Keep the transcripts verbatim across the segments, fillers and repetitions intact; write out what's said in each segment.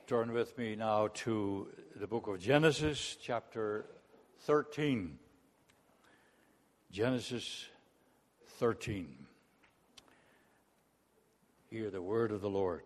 Turn with me now to the book of Genesis, chapter thirteen. Genesis thirteen. Hear the word of the Lord.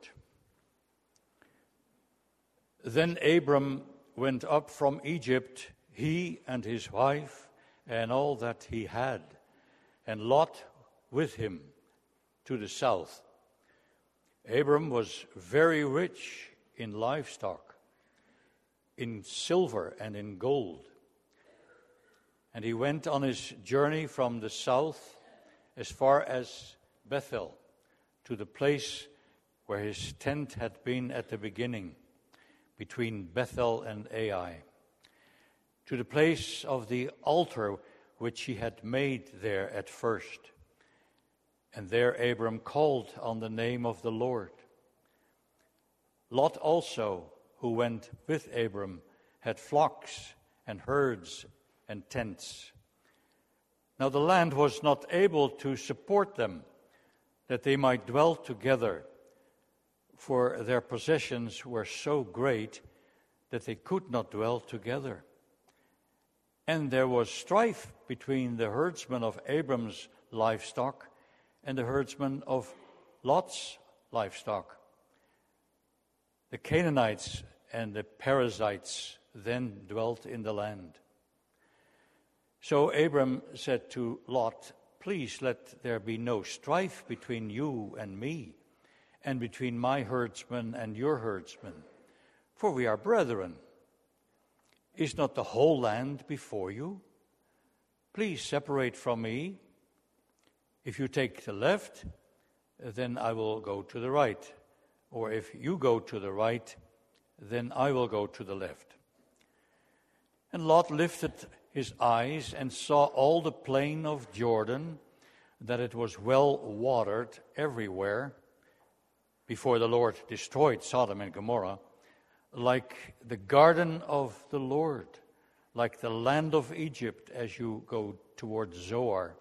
Then Abram went up from Egypt, he and his wife, and all that he had, and Lot with him to the south. Abram was very rich in livestock, in silver and in gold. And he went on his journey from the south as far as Bethel, to the place where his tent had been at the beginning, between Bethel and Ai, to the place of the altar which he had made there at first. And there Abram called on the name of the Lord. Lot also, who went with Abram, had flocks and herds and tents. Now the land was not able to support them, that they might dwell together, for their possessions were so great that they could not dwell together. And there was strife between the herdsmen of Abram's livestock and the herdsmen of Lot's livestock. The Canaanites and the Perizzites then dwelt in the land. So Abram said to Lot, "Please let there be no strife between you and me, and between my herdsmen and your herdsmen, for we are brethren. Is not the whole land before you? Please separate from me. If you take the left, then I will go to the right. Or if you go to the right, then I will go to the left." And Lot lifted his eyes and saw all the plain of Jordan, that it was well watered everywhere, before the Lord destroyed Sodom and Gomorrah, like the garden of the Lord, like the land of Egypt as you go towards Zoar.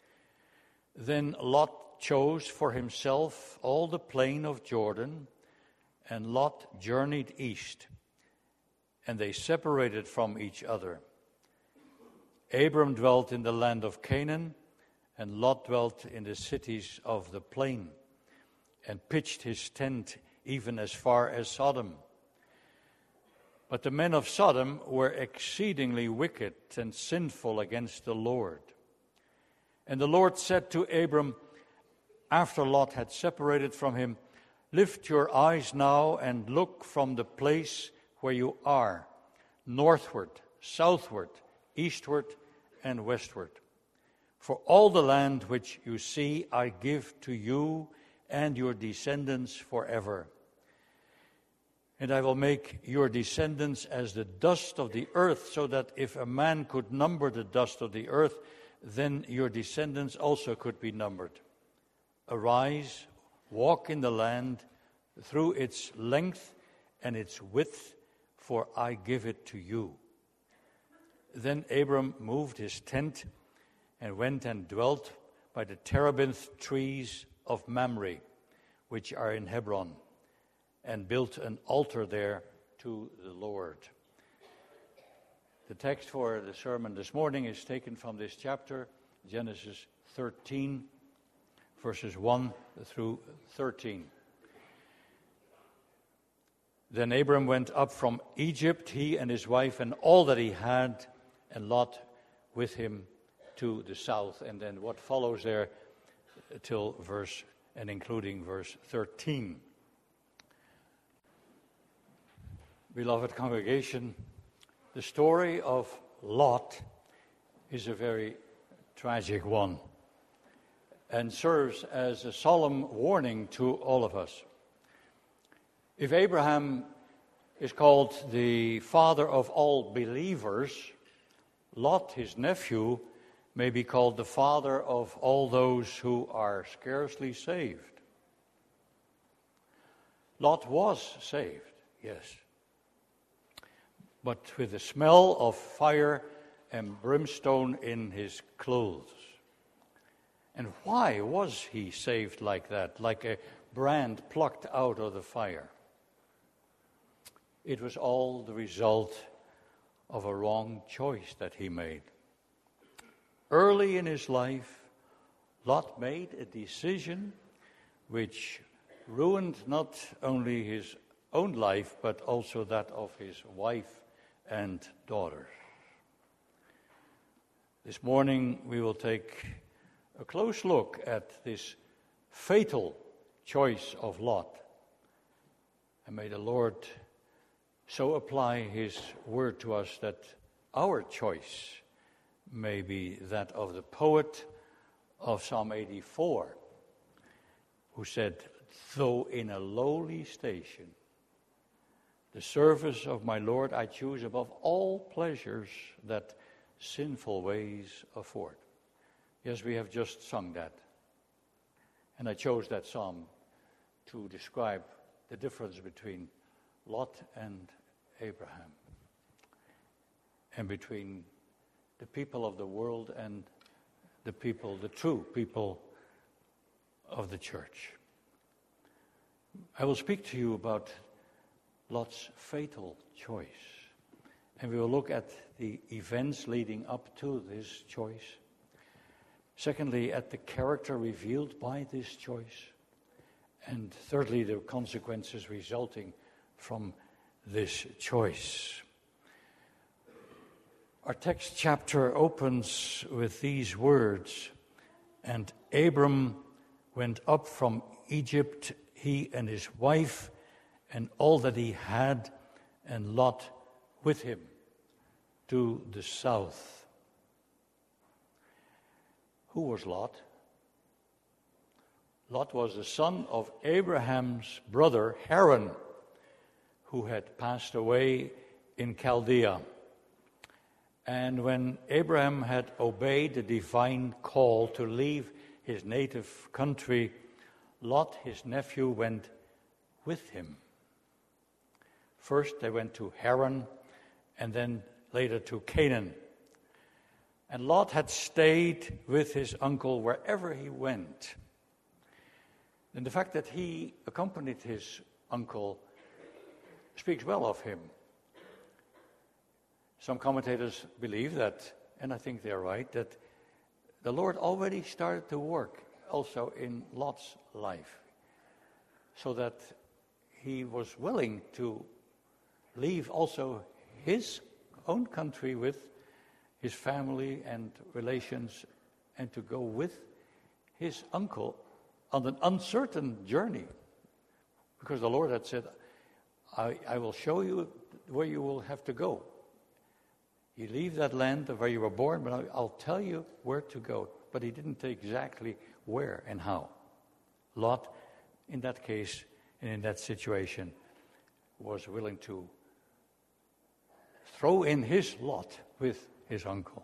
Then Lot chose for himself all the plain of Jordan, and Lot journeyed east, and they separated from each other. Abram dwelt in the land of Canaan, and Lot dwelt in the cities of the plain, and pitched his tent even as far as Sodom. But the men of Sodom were exceedingly wicked and sinful against the Lord. And the Lord said to Abram, after Lot had separated from him, "Lift your eyes now and look from the place where you are, northward, southward, eastward, and westward. For all the land which you see I give to you and your descendants forever. And I will make your descendants as the dust of the earth, so that if a man could number the dust of the earth, then your descendants also could be numbered. Arise, walk in the land through its length and its width, for I give it to you." Then Abram moved his tent and went and dwelt by the terebinth trees of Mamre, which are in Hebron, and built an altar there to the Lord. The text for the sermon this morning is taken from this chapter, Genesis thirteen, verses one through thirteen. Then Abram went up from Egypt, he and his wife and all that he had, and Lot with him to the south. And then what follows there till verse, and including verse thirteen. Beloved congregation, the story of Lot is a very tragic one, and serves as a solemn warning to all of us. If Abraham is called the father of all believers, Lot, his nephew, may be called the father of all those who are scarcely saved. Lot was saved, yes, but with the smell of fire and brimstone in his clothes. And why was he saved like that, like a brand plucked out of the fire? it was all the result of a wrong choice that he made. Early in his life, Lot made a decision which ruined not only his own life, but also that of his wife and daughters. This morning we will take a close look at this fatal choice of Lot. And may the Lord so apply his word to us that our choice may be that of the poet of Psalm eighty-four, who said, "Though in a lowly station, the service of my Lord I choose above all pleasures that sinful ways afford." Yes, we have just sung that. And I chose that psalm to describe the difference between Lot and Abraham, and between the people of the world and the people, the true people of the church. I will speak to you about Lot's fatal choice, and we will look at the events leading up to this choice. Secondly, at the character revealed by this choice. And thirdly, the consequences resulting from this choice. Our text chapter opens with these words, "And Abram went up from Egypt, he and his wife, and all that he had, and Lot with him, to the south." Who was Lot? Lot was the son of Abraham's brother Haran, who had passed away in Chaldea. And when Abraham had obeyed the divine call to leave his native country, Lot, his nephew, went with him. First they went to Haran, and then later to Canaan. And Lot had stayed with his uncle wherever he went. And the fact that he accompanied his uncle speaks well of him. Some commentators believe that, and I think they're right, that the Lord already started to work also in Lot's life, so that he was willing to leave also his own country with his family and relations, and to go with his uncle on an uncertain journey, because the Lord had said, I, I will show you where you will have to go. You leave that land of where you were born, but I'll, I'll tell you where to go. But he didn't say exactly where and how. Lot, in that case and in that situation, was willing to throw in his lot with his uncle.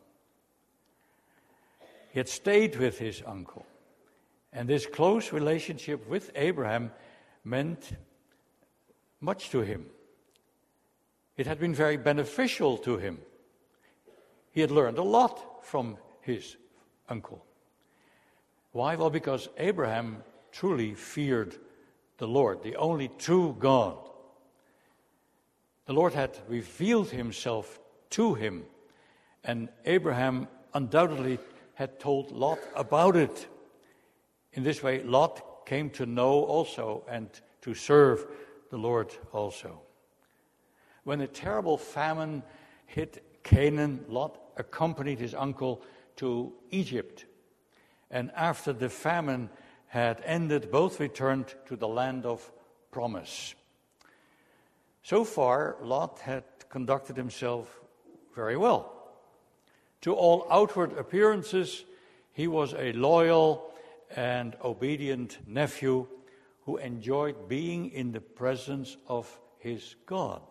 He had stayed with his uncle. And this close relationship with Abraham meant much to him. It had been very beneficial to him. He had learned a lot from his uncle. Why? Well, because Abraham truly feared the Lord, the only true God. The Lord had revealed himself to him, and Abraham undoubtedly had told Lot about it. In this way, Lot came to know also and to serve the Lord also. When a terrible famine hit Canaan, Lot accompanied his uncle to Egypt. And after the famine had ended, both returned to the land of promise. So far, Lot had conducted himself very well. To all outward appearances, he was a loyal and obedient nephew who enjoyed being in the presence of his God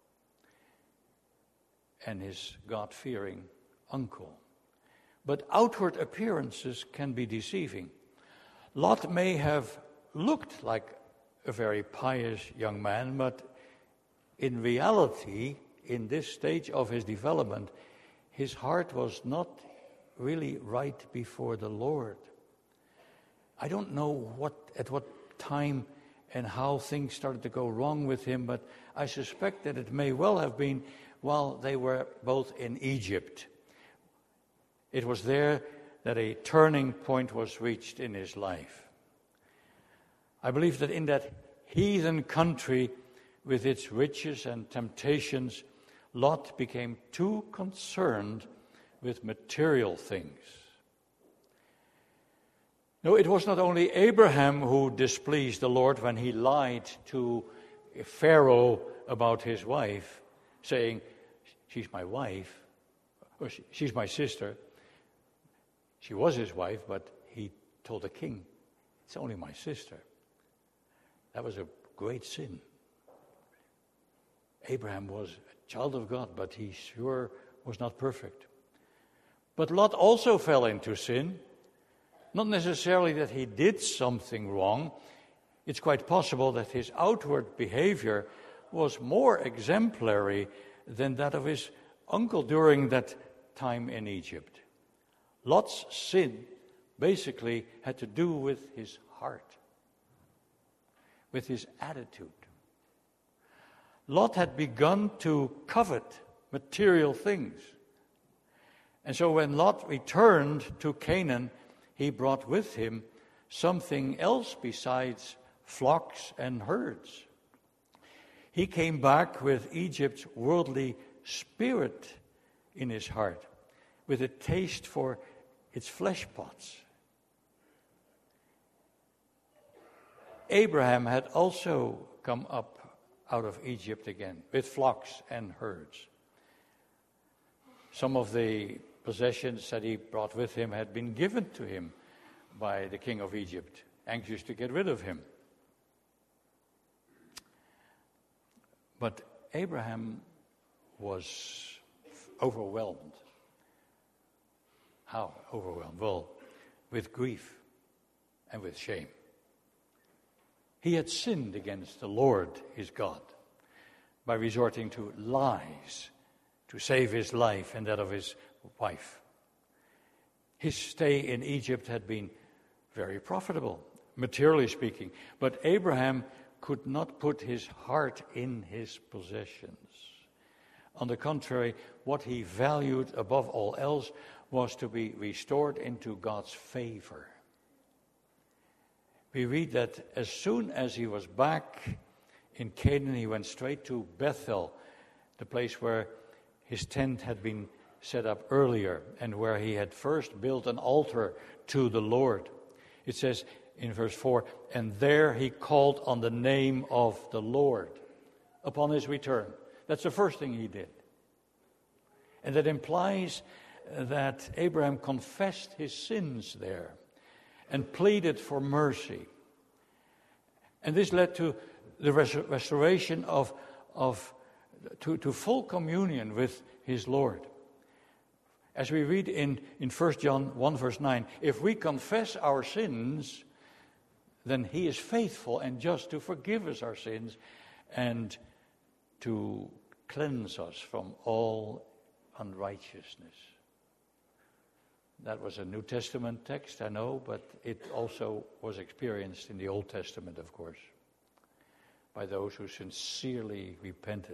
and his God-fearing uncle. But outward appearances can be deceiving. Lot may have looked like a very pious young man, but in reality, in this stage of his development, his heart was not really right before the Lord. I don't know what at what time and how things started to go wrong with him, but I suspect that it may well have been while they were both in Egypt. It was there that a turning point was reached in his life. I believe that in that heathen country, with its riches and temptations, Lot became too concerned with material things. No, it was not only Abraham who displeased the Lord when he lied to Pharaoh about his wife, saying, she's my wife, or she's my sister. She was his wife, but he told the king, it's only my sister. That was a great sin. Abraham was a child of God, but he sure was not perfect. But Lot also fell into sin. Not necessarily that he did something wrong. It's quite possible that his outward behavior was more exemplary than that of his uncle during that time in Egypt. Lot's sin basically had to do with his heart, with his attitude. Lot had begun to covet material things. And so when Lot returned to Canaan, he brought with him something else besides flocks and herds. He came back with Egypt's worldly spirit in his heart, with a taste for its flesh pots. Abraham had also come up out of Egypt again, with flocks and herds. Some of the possessions that he brought with him had been given to him by the king of Egypt, anxious to get rid of him. But Abraham was overwhelmed. How overwhelmed? Well, with grief and with shame. He had sinned against the Lord his God by resorting to lies to save his life and that of his wife. His stay in Egypt had been very profitable, materially speaking, but Abraham could not put his heart in his possessions. On the contrary, what he valued above all else was to be restored into God's favor. We read that as soon as he was back in Canaan, he went straight to Bethel, the place where his tent had been set up earlier and where he had first built an altar to the Lord. It says in verse four, and there he called on the name of the Lord upon his return. That's the first thing he did. And that implies that Abraham confessed his sins there and pleaded for mercy. And this led to the res- restoration of, of to, to full communion with his Lord. As we read in, in First John one verse nine, if we confess our sins, then he is faithful and just to forgive us our sins and to cleanse us from all unrighteousness. That was a New Testament text, I know, but it also was experienced in the Old Testament, of course, by those who sincerely repented.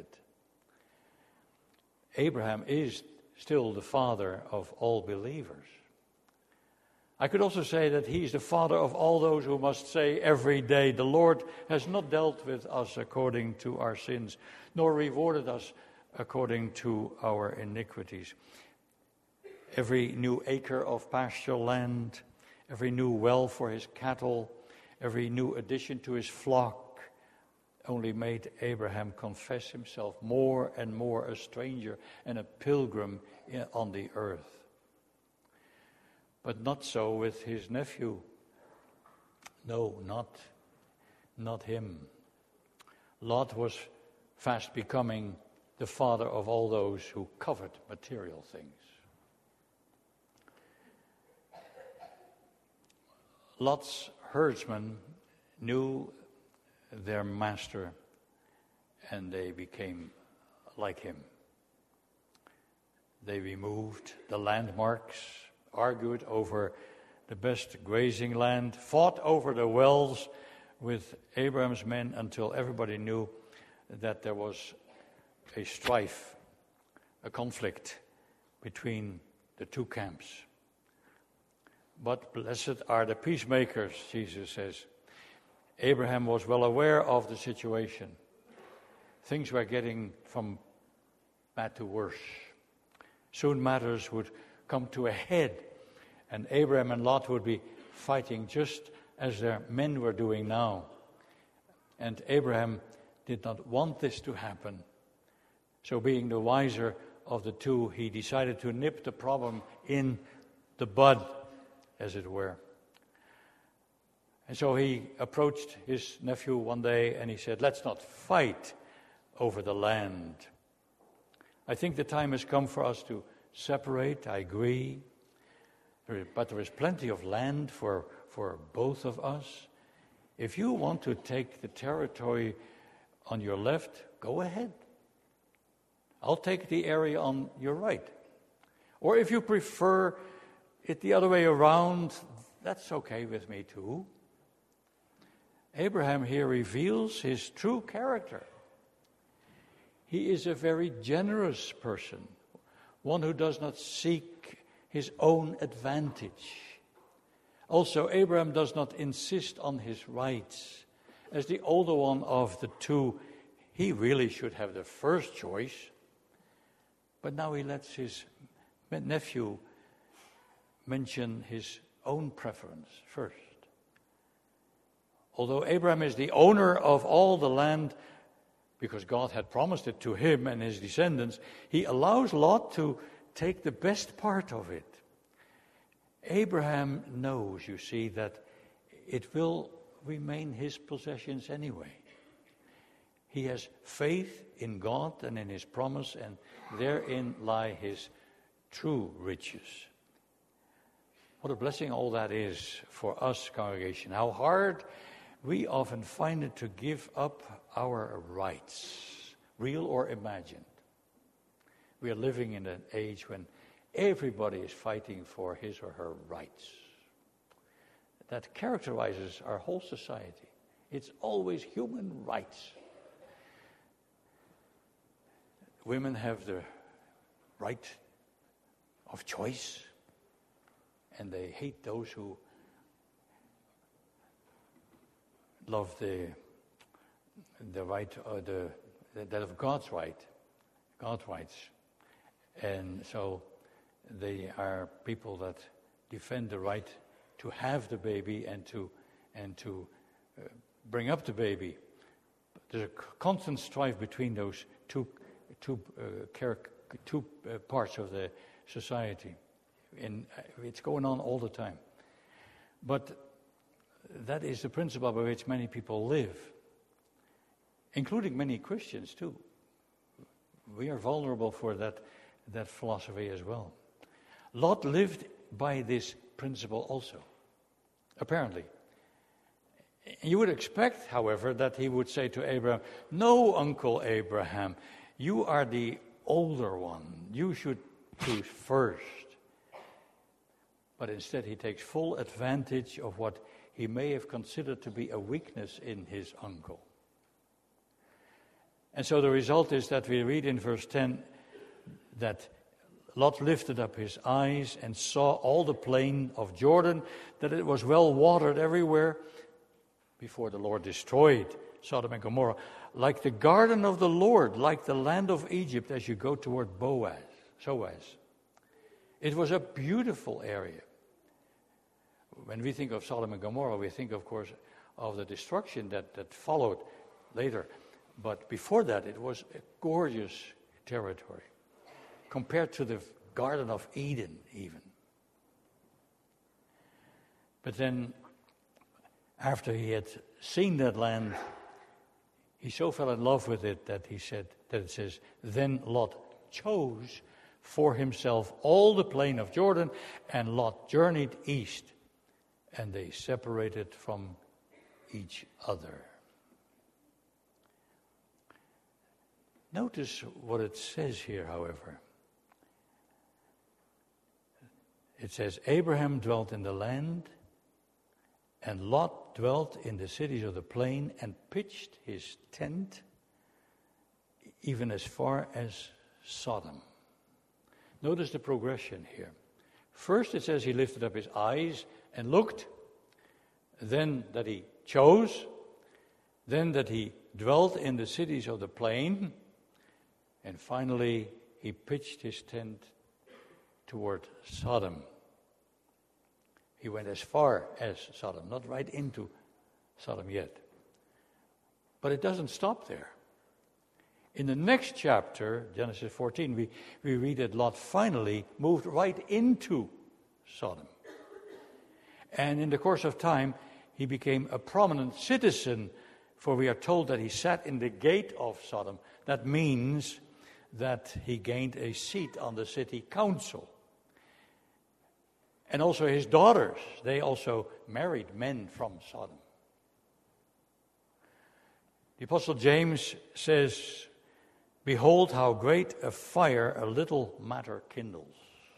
Abraham is still the father of all believers. I could also say that he is the father of all those who must say every day, the Lord has not dealt with us according to our sins, nor rewarded us according to our iniquities. Every new acre of pasture land, every new well for his cattle, every new addition to his flock only made Abraham confess himself more and more a stranger and a pilgrim on the earth. But not so with his nephew. No, not, not him. Lot was fast becoming the father of all those who covet material things. Lot's herdsmen knew their master, and they became like him. They removed the landmarks, argued over the best grazing land, fought over the wells with Abraham's men until everybody knew that there was a strife, a conflict between the two camps. But blessed are the peacemakers, Jesus says. Abraham was well aware of the situation. Things were getting from bad to worse. Soon matters would come to a head, and Abraham and Lot would be fighting just as their men were doing now. And Abraham did not want this to happen. So being the wiser of the two, he decided to nip the problem in the bud, as it were. And so he approached his nephew one day and he said, let's not fight over the land. I think the time has come for us to separate, I agree. But there is plenty of land for, for both of us. If you want to take the territory on your left, go ahead. I'll take the area on your right. Or if you prefer it the other way around, that's okay with me too. Abraham here reveals his true character. He is a very generous person, one who does not seek his own advantage. Also, Abraham does not insist on his rights. As the older one of the two, he really should have the first choice. But now he lets his nephew mention his own preference first. Although Abraham is the owner of all the land, because God had promised it to him and his descendants, he allows Lot to take the best part of it. Abraham knows, you see, that it will remain his possessions anyway. He has faith in God and in his promise, and therein lie his true riches. What a blessing all that is for us, congregation. How hard we often find it to give up our rights, real or imagined. We are living in an age when everybody is fighting for his or her rights. That characterizes our whole society. It's always human rights. Women have the right of choice, and they hate those who love the the right, or the that of God's right, God's rights, and so they are people that defend the right to have the baby and to and to uh, bring up the baby. There's a constant strife between those two two uh, char- two uh, parts of the society, and it's going on all the time. But that is the principle by which many people live, including many Christians too. We are vulnerable for that, that philosophy as well. Lot lived by this principle also, apparently. You would expect, however, that he would say to Abraham, "No, Uncle Abraham, you are the older one. You should choose first." But instead he takes full advantage of what he may have considered to be a weakness in his uncle. And so the result is that we read in verse ten that Lot lifted up his eyes and saw all the plain of Jordan, that it was well watered everywhere, before the Lord destroyed Sodom and Gomorrah, like the garden of the Lord, like the land of Egypt as you go toward Boaz, Soaz. It was a beautiful area. When we think of Sodom and Gomorrah, we think, of course, of the destruction that, that followed later. But before that, it was a gorgeous territory, compared to the Garden of Eden, even. But then, after he had seen that land, he so fell in love with it that he said, that it says, then Lot chose for himself all the plain of Jordan, and Lot journeyed east, and they separated from each other. Notice what it says here, however. It says, Abraham dwelt in the land, and Lot dwelt in the cities of the plain and pitched his tent even as far as Sodom. Notice the progression here. First it says he lifted up his eyes and looked, then that he chose, then that he dwelt in the cities of the plain, and finally he pitched his tent toward Sodom. He went as far as Sodom, not right into Sodom yet. But it doesn't stop there. In the next chapter, Genesis fourteen, we, we read that Lot finally moved right into Sodom. And in the course of time, he became a prominent citizen, for we are told that he sat in the gate of Sodom. That means that he gained a seat on the city council. And also his daughters, they also married men from Sodom. The Apostle James says, "Behold how great a fire a little matter kindles."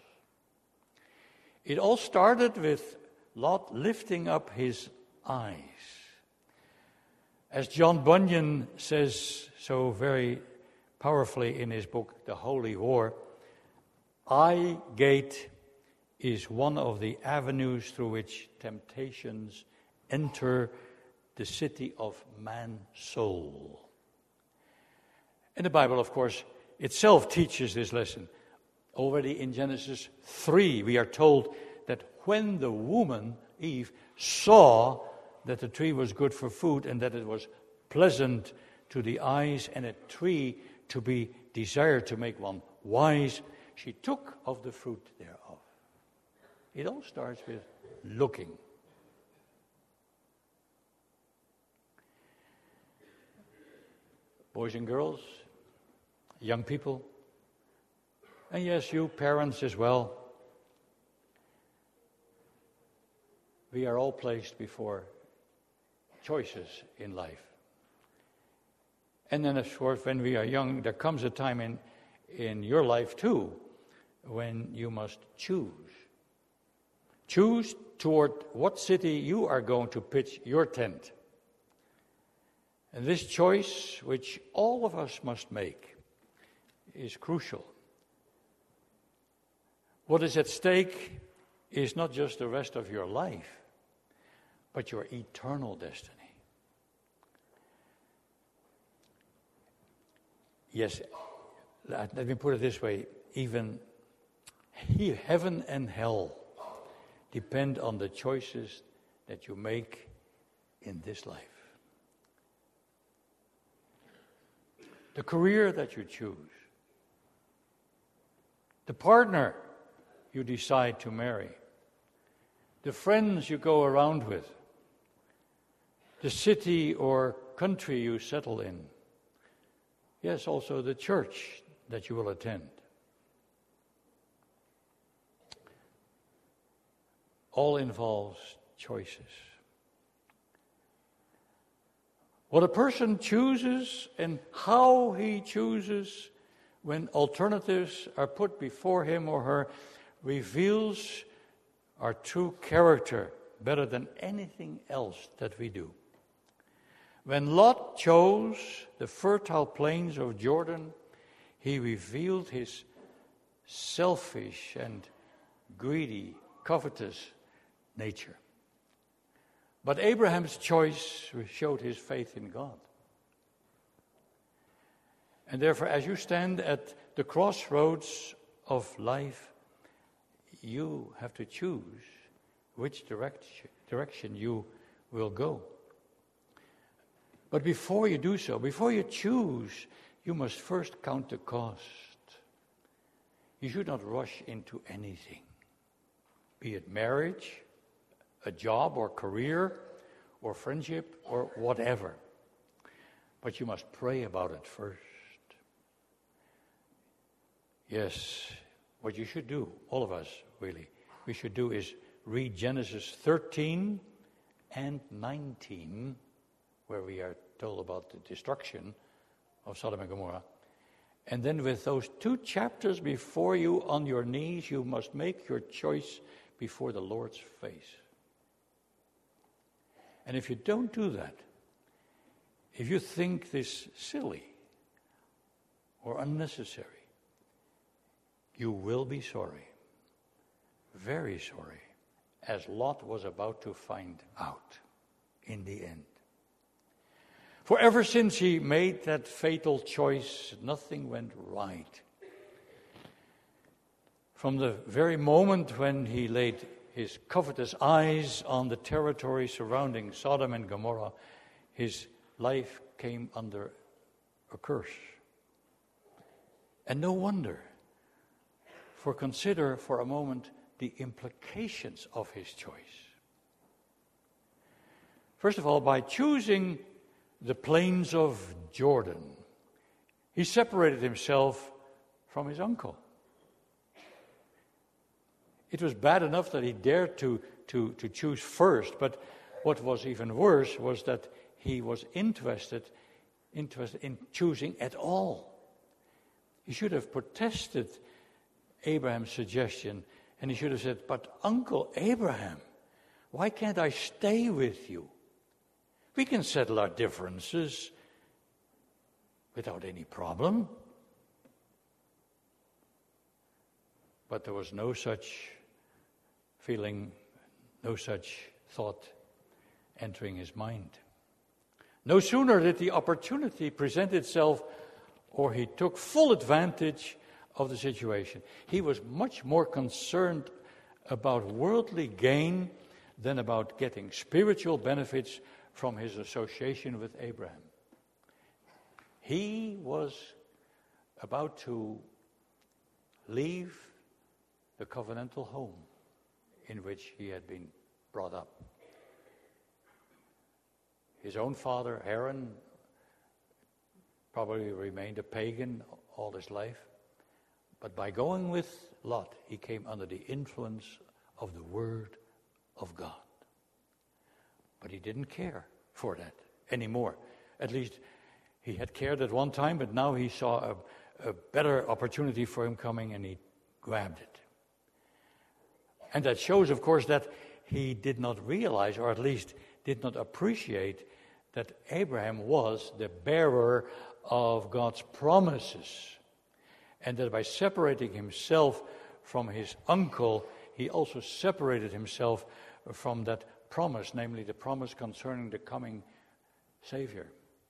It all started with Lot lifting up his eyes. As John Bunyan says so very powerfully in his book, The Holy War, eye gate is one of the avenues through which temptations enter the city of man's soul. And the Bible, of course, itself teaches this lesson. Already in Genesis three, we are told that when the woman, Eve, saw that the tree was good for food and that it was pleasant to the eyes and a tree to be desired to make one wise, she took of the fruit thereof. It all starts with looking. Boys and girls, young people, and yes, you parents as well, we are all placed before choices in life. And then, of course, when we are young, there comes a time in, in your life too when you must choose. Choose toward what city you are going to pitch your tent. And this choice, which all of us must make, is crucial. What is at stake is not just the rest of your life, but your eternal destiny. Yes, let me put it this way, even he, heaven and hell depend on the choices that you make in this life. The career that you choose, the partner you decide to marry, the friends you go around with, the city or country you settle in, yes, also the church that you will attend. All involves choices. What a person chooses and how he chooses when alternatives are put before him or her reveals our true character better than anything else that we do. When Lot chose the fertile plains of Jordan, he revealed his selfish and greedy, covetous nature. But Abraham's choice showed his faith in God. And therefore, as you stand at the crossroads of life, you have to choose which direction, direction you will go. But before you do so, before you choose, you must first count the cost. You should not rush into anything, be it marriage, a job or career, or friendship, or whatever. But you must pray about it first. Yes, what you should do, all of us really, we should do is read Genesis thirteen and nineteen, where we are told about the destruction of Sodom and Gomorrah. And then with those two chapters before you on your knees, you must make your choice before the Lord's face. And if you don't do that, if you think this silly or unnecessary, you will be sorry, very sorry, as Lot was about to find out in the end. For ever since he made that fatal choice, nothing went right. From the very moment when he laid his covetous eyes on the territory surrounding Sodom and Gomorrah, his life came under a curse. And no wonder, for consider for a moment the implications of his choice. First of all, by choosing the plains of Jordan, he separated himself from his uncle. It was bad enough that he dared to, to, to choose first, but what was even worse was that he was interested, interested in choosing at all. He should have protested Abraham's suggestion, and he should have said, "But Uncle Abraham, why can't I stay with you? We can settle our differences without any problem." But there was no such feeling, no such thought entering his mind. No sooner did the opportunity present itself, or he took full advantage of the situation. He was much more concerned about worldly gain than about getting spiritual benefits from his association with Abraham. He was about to leave the covenantal home in which he had been brought up. His own father, Haran, probably remained a pagan all his life. But by going with Lot, he came under the influence of the Word of God. But he didn't care for that anymore. At least he had cared at one time, but now he saw a, a better opportunity for him coming, and he grabbed it. And that shows, of course, that he did not realize, or at least did not appreciate, that Abraham was the bearer of God's promises. And that by separating himself from his uncle, he also separated himself from that promise, namely the promise concerning the coming Savior,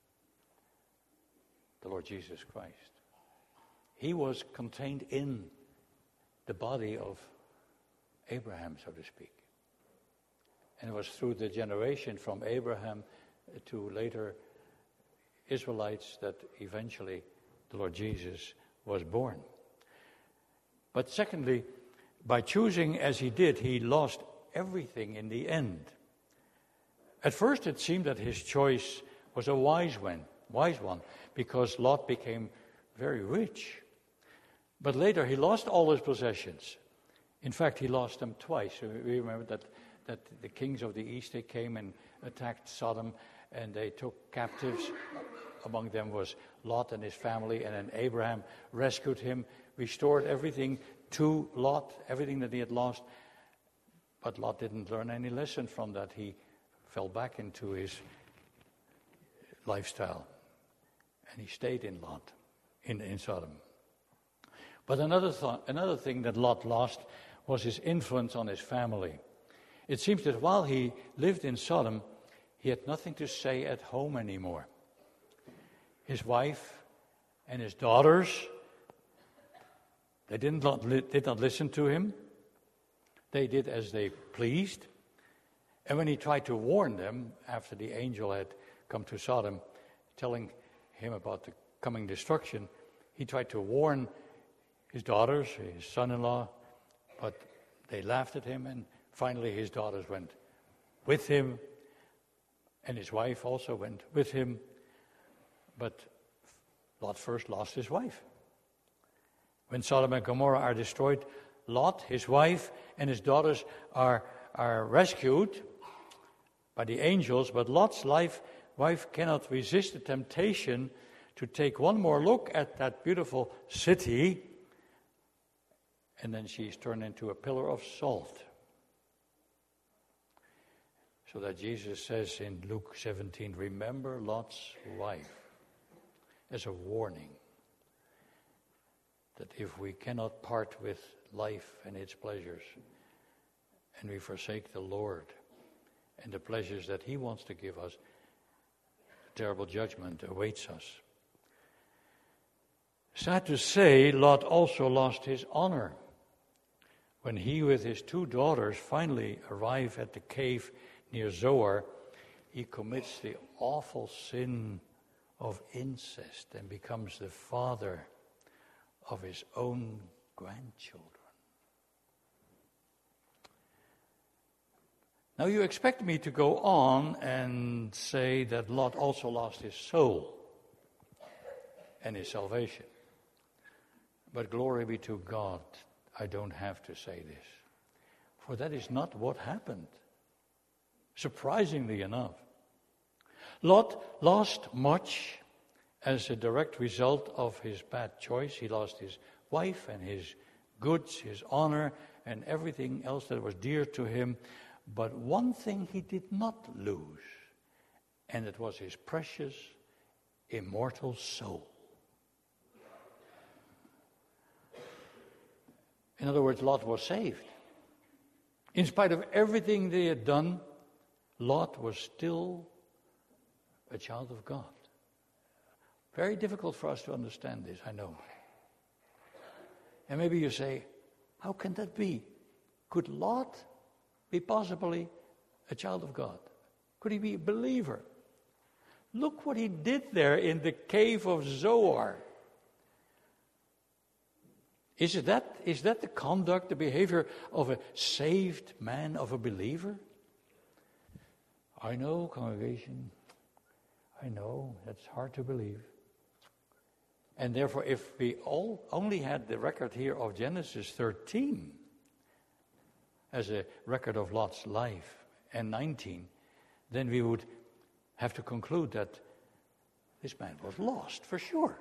the Lord Jesus Christ. He was contained in the body of Abraham, so to speak. And it was through the generation from Abraham to later Israelites that eventually the Lord Jesus was born. But secondly, by choosing as he did, he lost everything in the end. At first it seemed that his choice was a wise one, wise one, because Lot became very rich. But later he lost all his possessions. In fact, he lost them twice. We remember that, that the kings of the east, they came and attacked Sodom, and they took captives. Among them was Lot and his family, and then Abraham rescued him, restored everything to Lot, everything that he had lost. But Lot didn't learn any lesson from that. He fell back into his lifestyle, and he stayed in Lot, in, in Sodom. But another th- another thing that Lot lost was his influence on his family. It seems that while he lived in Sodom, he had nothing to say at home anymore. His wife and his daughters, they did not, li- did not listen to him. They did as they pleased. And when he tried to warn them, after the angel had come to Sodom, telling him about the coming destruction, he tried to warn his daughters, his son-in-law, but they laughed at him, and finally his daughters went with him, and his wife also went with him. But Lot first lost his wife. When Sodom and Gomorrah are destroyed, Lot, his wife, and his daughters are, are rescued by the angels, but Lot's life, wife cannot resist the temptation to take one more look at that beautiful city, and then she's turned into a pillar of salt. So that Jesus says in Luke seventeen, remember Lot's wife, as a warning that if we cannot part with life and its pleasures, and we forsake the Lord and the pleasures that He wants to give us, terrible judgment awaits us. Sad to say, Lot also lost his honor when he with his two daughters finally arrive at the cave near Zoar. He commits the awful sin of incest and becomes the father of his own grandchildren. Now you expect me to go on and say that Lot also lost his soul and his salvation. But glory be to God, I don't have to say this. For that is not what happened, surprisingly enough. Lot lost much as a direct result of his bad choice. He lost his wife and his goods, his honor, and everything else that was dear to him. But one thing he did not lose, and it was his precious, immortal soul. In other words, Lot was saved. In spite of everything they had done, Lot was still a child of God. Very difficult for us to understand this, I know. And maybe you say, how can that be? Could Lot be possibly a child of God? Could he be a believer? Look what he did there in the cave of Zoar. Is it that, is that the conduct, the behavior of a saved man, of a believer? I know, congregation, I know, that's hard to believe. And therefore, if we all only had the record here of Genesis thirteen as a record of Lot's life, and nineteen, then we would have to conclude that this man was lost, for sure.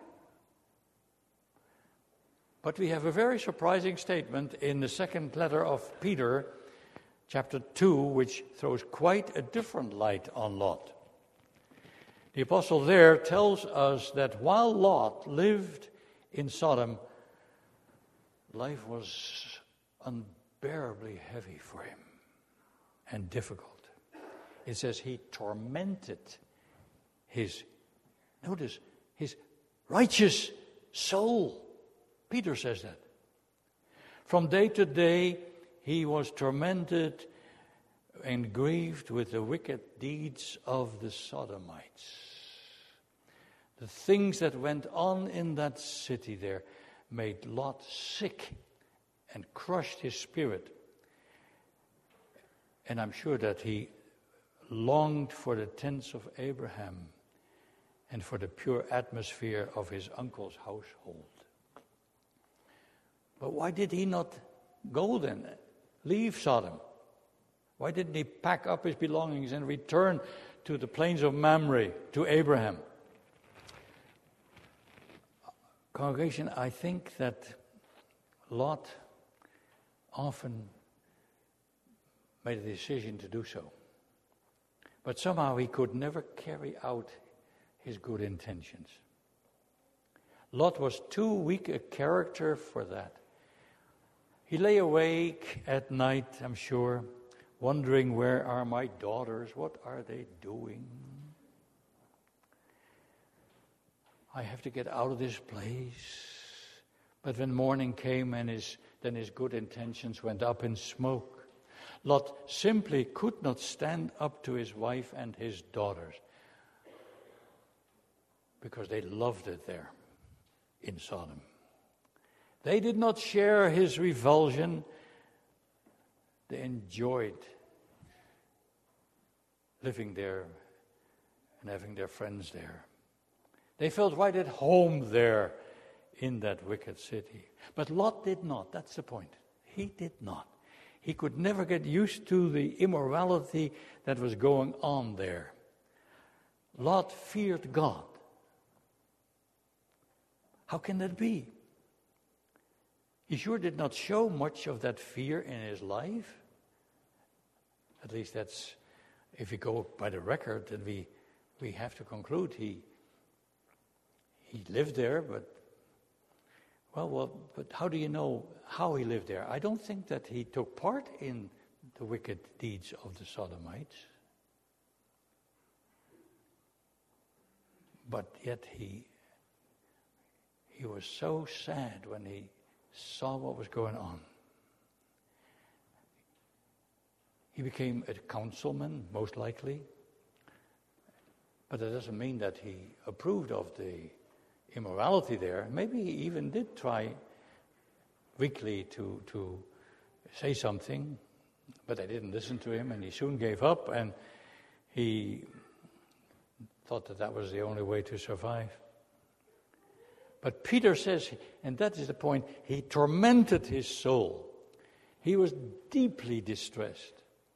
But we have a very surprising statement in the second letter of Peter, chapter two, which throws quite a different light on Lot. The apostle there tells us that while Lot lived in Sodom, life was unbearably heavy for him and difficult. It says he tormented his, notice, his righteous soul. Peter says that. From day to day, he was tormented and grieved with the wicked deeds of the Sodomites. The things that went on in that city there made Lot sick and crushed his spirit. And I'm sure that he longed for the tents of Abraham and for the pure atmosphere of his uncle's household. But why did he not go then, leave Sodom? Why didn't he pack up his belongings and return to the plains of Mamre, to Abraham? Congregation, I think that Lot often made a decision to do so. But somehow he could never carry out his good intentions. Lot was too weak a character for that. He lay awake at night, I'm sure, wondering, where are my daughters? What are they doing? I have to get out of this place. But when morning came, and his, then his good intentions went up in smoke. Lot simply could not stand up to his wife and his daughters because they loved it there in Sodom. They did not share his revulsion. They enjoyed living there and having their friends there. They felt right at home there in that wicked city. But Lot did not. That's the point. He did not. He could never get used to the immorality that was going on there. Lot feared God. How can that be? He sure did not show much of that fear in his life. At least that's if we go by the record, then we we have to conclude he he lived there, but well, well, but how do you know how he lived there? I don't think that he took part in the wicked deeds of the Sodomites, but yet he he was so sad when he saw what was going on. He became a councilman, most likely, but that doesn't mean that he approved of the immorality there. Maybe he even did try weakly to, to say something, but they didn't listen to him, and he soon gave up, and he thought that that was the only way to survive. But Peter says, and that is the point, he tormented his soul. He was deeply distressed.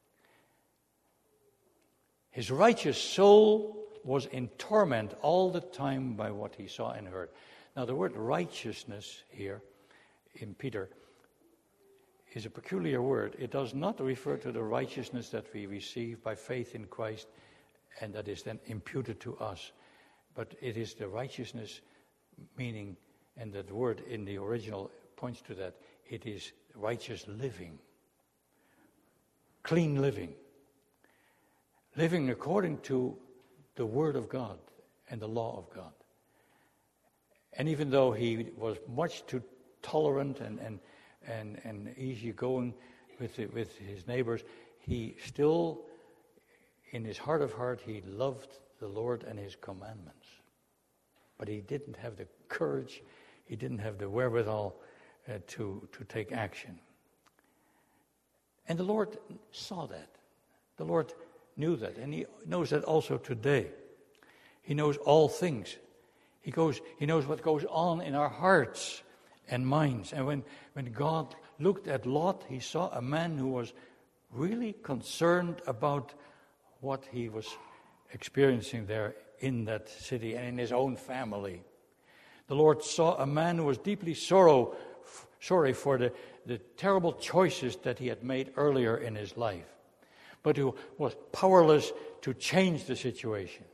His righteous soul was in torment all the time by what he saw and heard. Now, the word righteousness here in Peter is a peculiar word. It does not refer to the righteousness that we receive by faith in Christ and that is then imputed to us. But it is the righteousness meaning, and that word in the original points to that, it is righteous living, clean living. Living according to the Word of God and the law of God. And even though he was much too tolerant and and and, and easygoing with the, with his neighbors, he still, in his heart of heart, he loved the Lord and his commandments. But he didn't have the courage, he didn't have the wherewithal uh, to to take action. And the Lord saw that. The Lord knew that, and he knows that also today. He knows all things. He goes. He knows what goes on in our hearts and minds. And when, when God looked at Lot, he saw a man who was really concerned about what he was experiencing there in that city and in his own family. The Lord saw a man who was deeply sorrow, f- sorry for the, the terrible choices that he had made earlier in his life, but who was powerless to change the situation.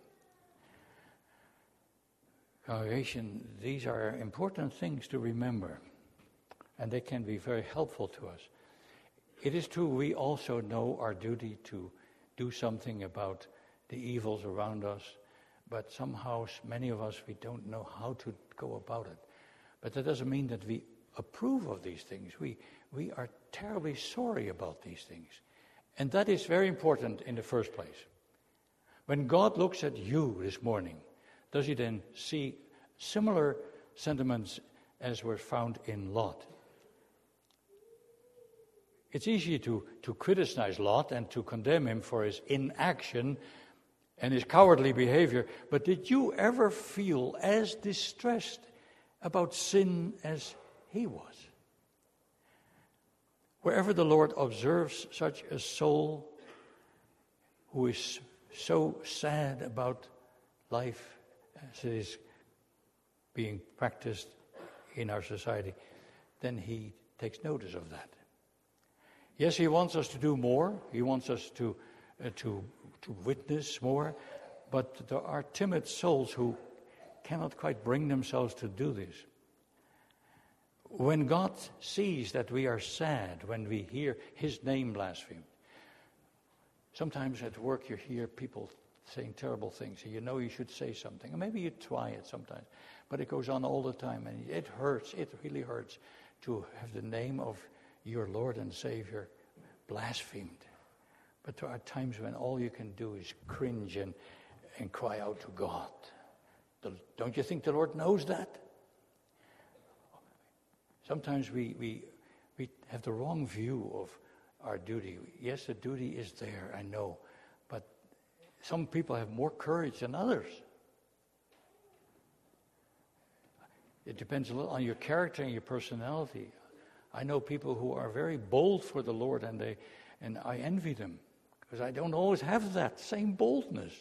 Congregation, these are important things to remember, and they can be very helpful to us. It is true, we also know our duty to do something about the evils around us, but somehow many of us, we don't know how to go about it. But that doesn't mean that we approve of these things. We, we are terribly sorry about these things. And that is very important in the first place. When God looks at you this morning, does he then see similar sentiments as were found in Lot? It's easy to, to criticize Lot and to condemn him for his inaction and his cowardly behavior, but did you ever feel as distressed about sin as he was? Wherever the Lord observes such a soul who is so sad about life as it is being practiced in our society, then he takes notice of that. Yes, he wants us to do more. He wants us to uh, to to witness more, but there are timid souls who cannot quite bring themselves to do this. When God sees that we are sad when we hear his name blasphemed, sometimes at work you hear people saying terrible things, and you know you should say something, and maybe you try it sometimes, but it goes on all the time, and it hurts, it really hurts to have the name of your Lord and Savior blasphemed. But there are times when all you can do is cringe and, and cry out to God. The, don't you think the Lord knows that? Sometimes we, we we have the wrong view of our duty. Yes, the duty is there, I know, but some people have more courage than others. It depends a little on your character and your personality. I know people who are very bold for the Lord, and they and I envy them because I don't always have that same boldness.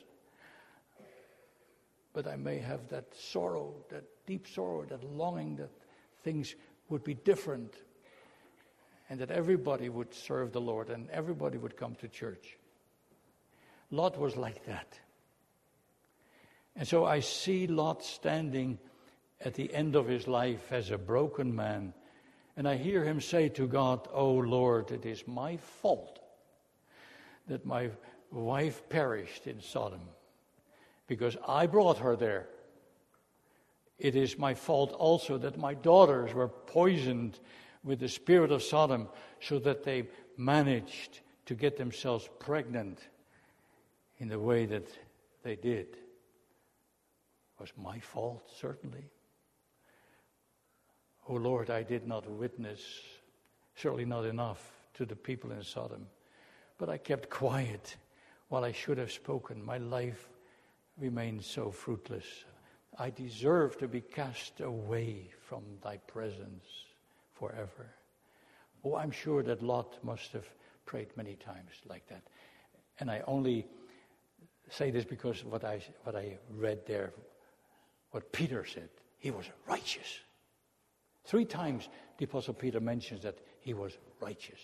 But I may have that sorrow, that deep sorrow, that longing that things would be different and that everybody would serve the Lord and everybody would come to church. Lot was like that. And so I see Lot standing at the end of his life as a broken man. And I hear him say to God, "Oh Lord, it is my fault that my wife perished in Sodom, because I brought her there. It is my fault also that my daughters were poisoned with the spirit of Sodom, so that they managed to get themselves pregnant in the way that they did. It was my fault, certainly. Oh Lord, I did not witness, certainly not enough, to the people in Sodom. But I kept quiet while I should have spoken. My life remained so fruitless. I deserve to be cast away from thy presence forever." Oh, I'm sure that Lot must have prayed many times like that. And I only say this because what I what I read there, what Peter said, he was righteous. Three times the Apostle Peter mentions that he was righteous.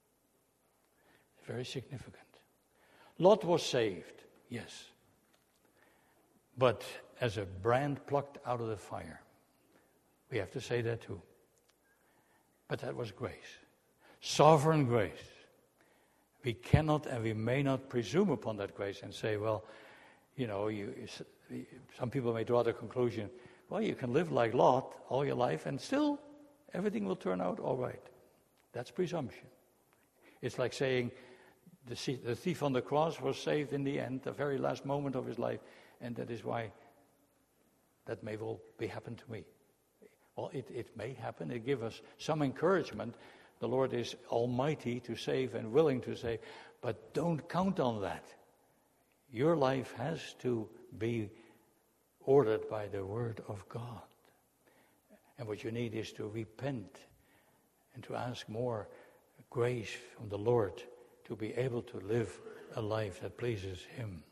Very significant. Lot was saved, yes. But as a brand plucked out of the fire. We have to say that too. But that was grace. Sovereign grace. We cannot and we may not presume upon that grace and say, well, you know, you, some people may draw the conclusion, well, you can live like Lot all your life and still everything will turn out all right. That's presumption. It's like saying the thief on the cross was saved in the end, the very last moment of his life, and that is why that may well be happen to me. Well, it, it may happen. It gives us some encouragement. The Lord is almighty to save and willing to save, but don't count on that. Your life has to be ordered by the Word of God. And what you need is to repent and to ask more grace from the Lord to be able to live a life that pleases Him.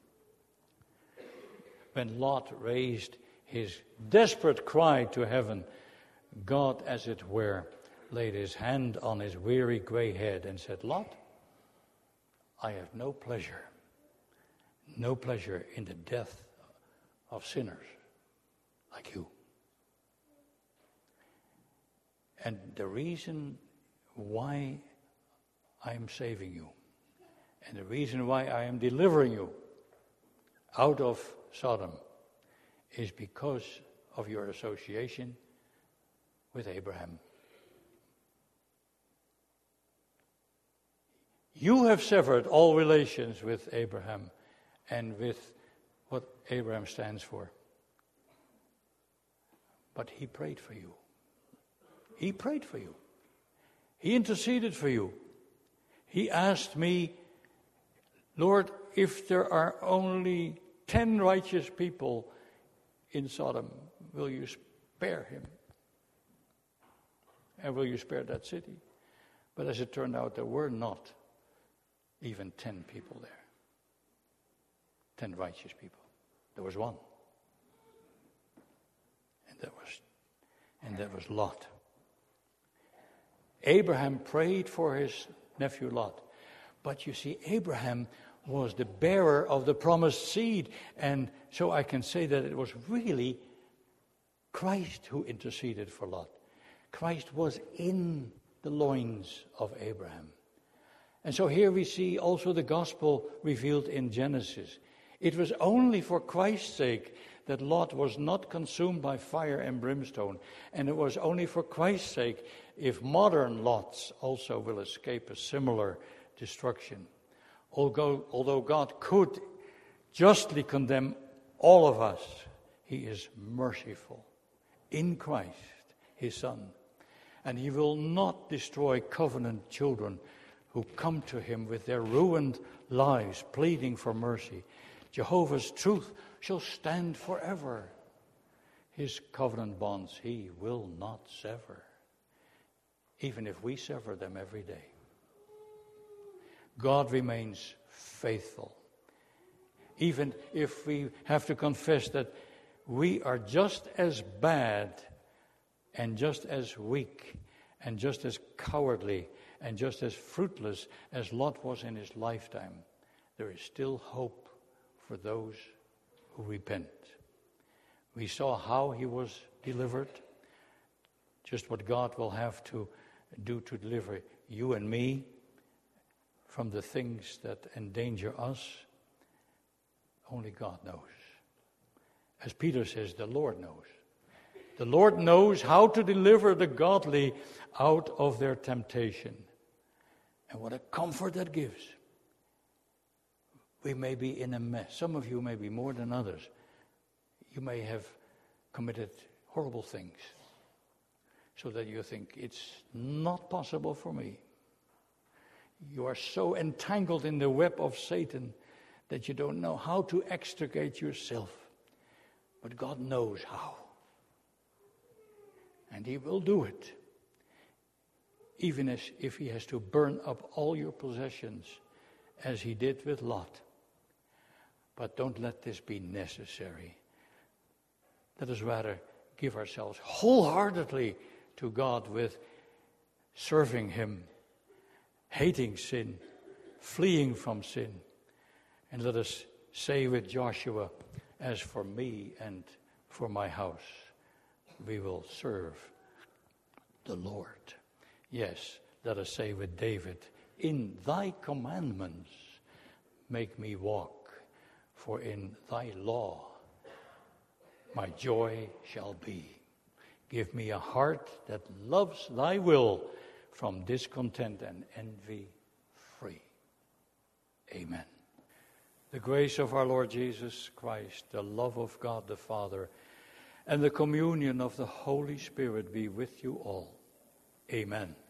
When Lot raised his desperate cry to heaven, God, as it were, laid his hand on his weary gray head and said, "Lot, I have no pleasure, no pleasure in the death of sinners like you. And the reason why I am saving you, and the reason why I am delivering you out of Sodom, is because of your association with Abraham. You have severed all relations with Abraham and with what Abraham stands for. But he prayed for you. He prayed for you. He interceded for you. He asked me, Lord, if there are only ten righteous people in Sodom, will you spare him? And will you spare that city? But as it turned out, there were not even ten people there. Ten righteous people. There was one. And that was, and that was Lot. Abraham prayed for his nephew Lot. But you see, Abraham was the bearer of the promised seed. And so I can say that it was really Christ who interceded for Lot. Christ was in the loins of Abraham. And so here we see also the gospel revealed in Genesis. It was only for Christ's sake that Lot was not consumed by fire and brimstone. And it was only for Christ's sake if modern Lots also will escape a similar destruction. Although, although God could justly condemn all of us, He is merciful in Christ, His Son. And He will not destroy covenant children who come to Him with their ruined lives, pleading for mercy. Jehovah's truth shall stand forever. His covenant bonds He will not sever, even if we sever them every day. God remains faithful. Even if we have to confess that we are just as bad and just as weak and just as cowardly and just as fruitless as Lot was in his lifetime, there is still hope for those who repent. We saw how he was delivered, just what God will have to do to deliver you and me from the things that endanger us. Only God knows. As Peter says, the Lord knows. The Lord knows how to deliver the godly out of their temptation. And what a comfort that gives. We may be in a mess. Some of you may be more than others. You may have committed horrible things, so that you think it's not possible for me. You are so entangled in the web of Satan that you don't know how to extricate yourself. But God knows how. And he will do it. Even as if he has to burn up all your possessions, as he did with Lot. But don't let this be necessary. Let us rather give ourselves wholeheartedly to God with serving him, hating sin, fleeing from sin. And let us say with Joshua, as for me and for my house, we will serve the Lord. Yes, let us say with David, in thy commandments make me walk, for in thy law my joy shall be. Give me a heart that loves thy will, from discontent and envy free. Amen. The grace of our Lord Jesus Christ, the love of God the Father, and the communion of the Holy Spirit be with you all. Amen.